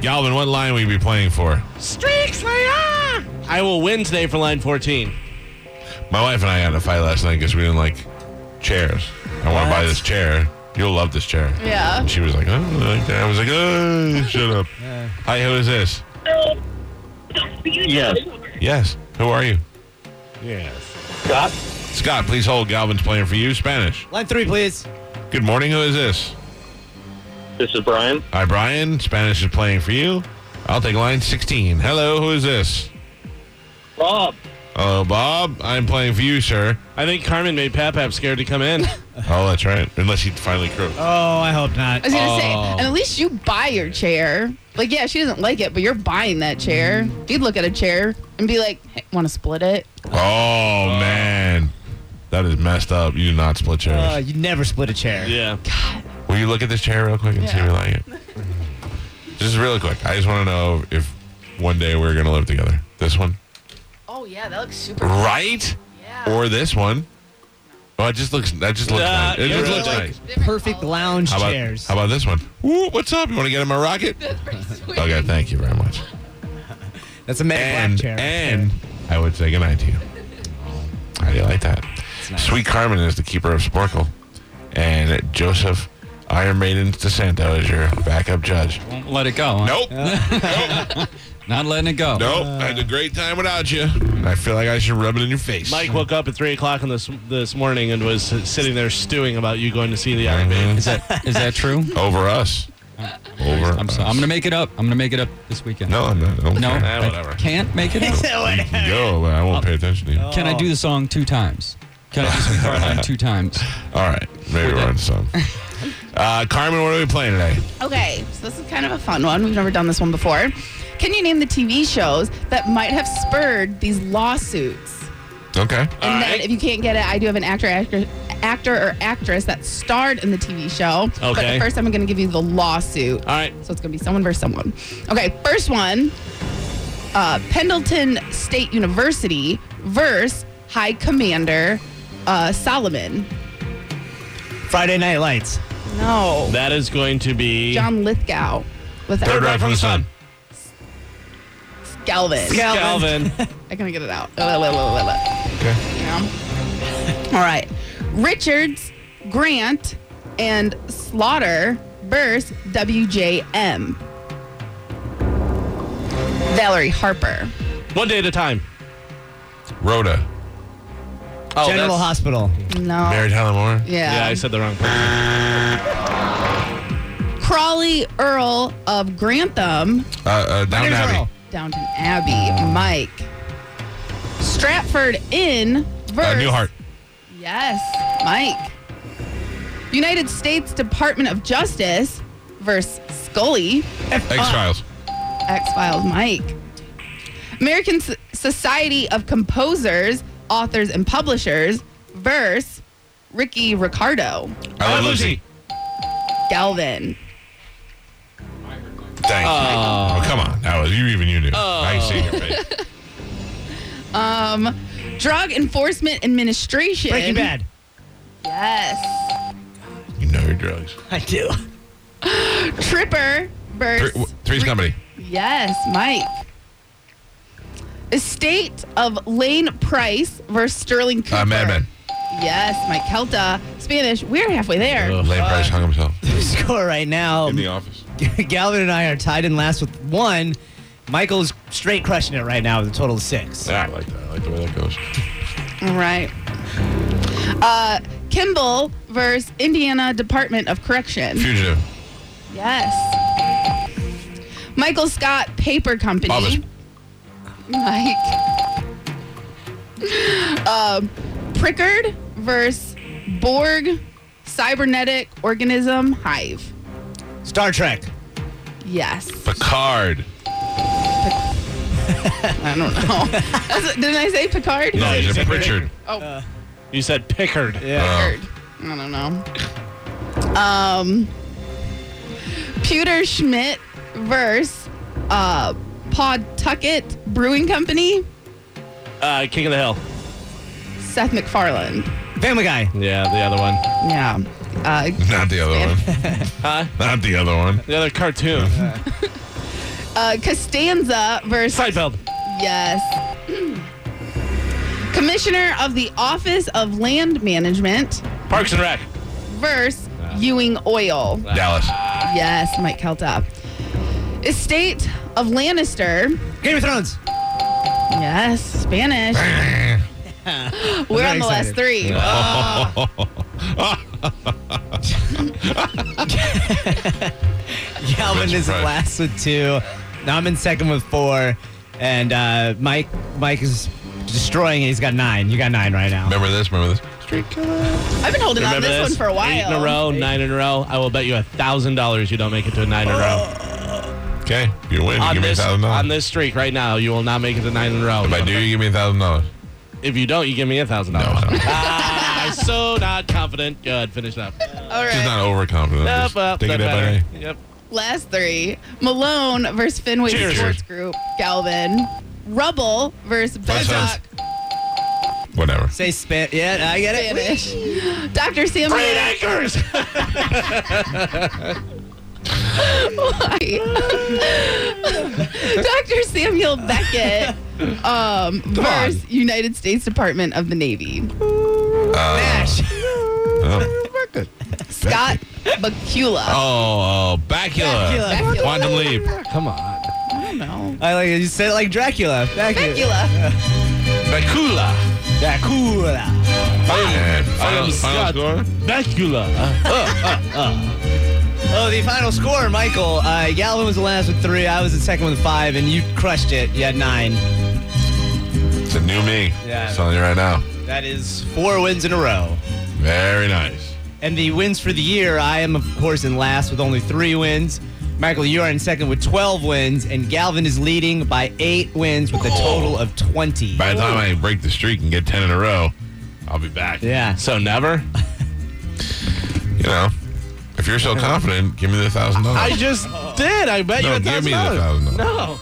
Galvin, what line will you be playing for? Streak Slayer! I will win today for line 14. My wife and I got in a fight last night because we didn't like chairs. I want to buy this chair. You'll love this chair. Yeah. And she was like, oh, I like that. I was like, oh, shut up. Hi, who is this? Yes. Yes. Who are you? Yes. Scott? Scott, please hold. Galvin's playing for you. Spanish. Line 3, please. Good morning. Who is this? This is Brian. Hi, Brian. Spanish is playing for you. I'll take line 16. Hello, who is this? Rob. Hello, Bob. I'm playing for you, sir. I think Carmen made Pap scared to come in. Oh, that's right. Unless he finally croaked. Oh, I hope not. I was going to say, and at least you buy your chair. Like, yeah, she doesn't like it, but you're buying that chair. You'd look at a chair and be like, hey, want to split it? Oh, man. That is messed up. You do not split chairs. You never split a chair. Yeah. Will you look at this chair real quick and see if you like it? Just really quick. I just want to know if one day we're going to live together. This one? Oh, yeah, that looks super Right? Yeah. Or this one? Oh, that just looks nice. It yeah, just they're looks like nice. Perfect lounge How chairs. about this one? Ooh, what's up? You want to get in my rocket? That's pretty sweet. Okay, thank you very much. That's a mega black chair. And I would say goodnight to you. How do you like that? nice. Sweet Carmen is the keeper of Sporkle. And Joseph Iron Maiden DeSanto is your backup judge. Won't let it go. Huh? Nope. Not letting it go. Nope. I had a great time without you. I feel like I should rub it in your face. Mike woke up at 3 o'clock this morning and was sitting there stewing about you going to see the Iron Maiden. Is that true? Over us. Over I'm us. going to make it up. I'm going to make it up this weekend. No, I'm not. Okay. No, Whatever. I can't make it up. You can go, but I won't pay attention to you. Can I do the song 2 times? Can I do Sweet Caroline 2 times? All right. Maybe we'll run some. Carmen, what are we playing today? Okay, so this is kind of a fun one. We've never done this one before. Can you name the TV shows that might have spurred these lawsuits? Okay. And then if you can't get it, I do have an actor or actress that starred in the TV show. But Okay. first, I'm going to give you the lawsuit. All right. So it's going to be someone versus someone. Okay, first one. Pendleton State University versus High Commander Solomon. Friday Night Lights. No. That is going to be John Lithgow. With Third Rock from the Sun. Galvin. Galvin. I can get it out. Okay. Yeah. All right. Richards, Grant, and Slaughter versus WJM. Valerie Harper. One day at a time. Rhoda. Oh, General that's- Hospital. No. Mary Tyler Moore. Yeah, I said the wrong person. Crawley Earl of Grantham. Downton Abbey. Earl. Downton Abbey. Mike. Stratford Inn versus... Newhart. Yes, Mike. United States Department of Justice versus Scully. X-Files. X-Files, Mike. American Society of Composers, Authors, and Publishers versus Ricky Ricardo. I Love Lucy. Galvin. Thank you. Oh, come on. That was you knew. I see your face. Drug Enforcement Administration. Breaking Bad. Yes. You know your drugs. I do. Tripper versus... Three's Company. Yes, Mike. Estate of Lane Price versus Sterling Cooper. Mad Men. Yes, Mike Kelta. Spanish. We're halfway there. Lane Price hung himself. The score right now. In the office. Galvin and I are tied in last with 1. Michael's straight crushing it right now with a total of 6. Yeah, I like that. I like the way that goes. All right. Kimball versus Indiana Department of Correction. Fugitive. Yes. Michael Scott Paper Company. Office. Mike. Prickard versus Borg Cybernetic Organism Hive. Star Trek. Yes. Picard. I don't know. Didn't I say Picard? No, you said Pritchard. Oh, You said Pickard. Yeah. Picard. I don't know. Pewter Schmidt versus Pawtucket Brewing Company. King of the Hill. Seth MacFarlane. Family Guy. Yeah, the other one. Yeah. Not the other one. Huh? Not the other one. The other cartoon. Costanza versus Seinfeld. Yes. Commissioner of the Office of Land Management Parks and Rec. versus Ewing Oil. Dallas. Yes, Mike Kelta. Estate of Lannister. Game of Thrones. Yes, Spanish. We're on very the last excited. 3. Galvin is surprised. last with 2. Now I'm in second with 4. And Mike is destroying it. He's got 9. You got 9 right now. Remember this? I've been holding on Remember this one for a while. 8 in a row, 9 in a row. I will bet you $1,000 you don't make it to a 9 in a row. Okay. If you win, you On give me this, $1,000. on this streak right now, you will not make it to 9 in a row. If I do, you give me $1,000. If you don't, you give me $1,000. No, I don't. I'm so not confident. Good, finish up. All Just right. not overconfident. Yep, Just well, take it that day by better. day. Yep. Last 3. Malone versus Fenway Cheers. Sports Group. Galvin. Rubble versus That's Bedrock. Whatever. Say Spanish. Yeah, I get it. Spanish. Dr. Samuel. Great anchors! Dr. Samuel Beckett versus United States Department of the Navy. Smash. Oh. Scott Bakula. Oh, Bacula. Bacula. Quantum Leap. Come on. I don't know. I like it. You said it like Dracula. Bakula. Bacula. Dracula. And final Scott. score? Bacula. Oh, the final score, Michael. Galvin was the last with 3. I was the second with 5, and you crushed it. You had 9. It's a new me. Yeah. I'm telling you right now. That is 4 wins in a row. Very nice. And the wins for the year, I am, of course, in last with only 3 wins. Michael, you are in second with 12 wins, and Galvin is leading by 8 wins with a total of 20. By the time I break the streak and get 10 in a row, I'll be back. Yeah. So never? You know, if you're so confident, give me the $1,000. I just did. I bet you No, $1,000. give me the $1,000. No.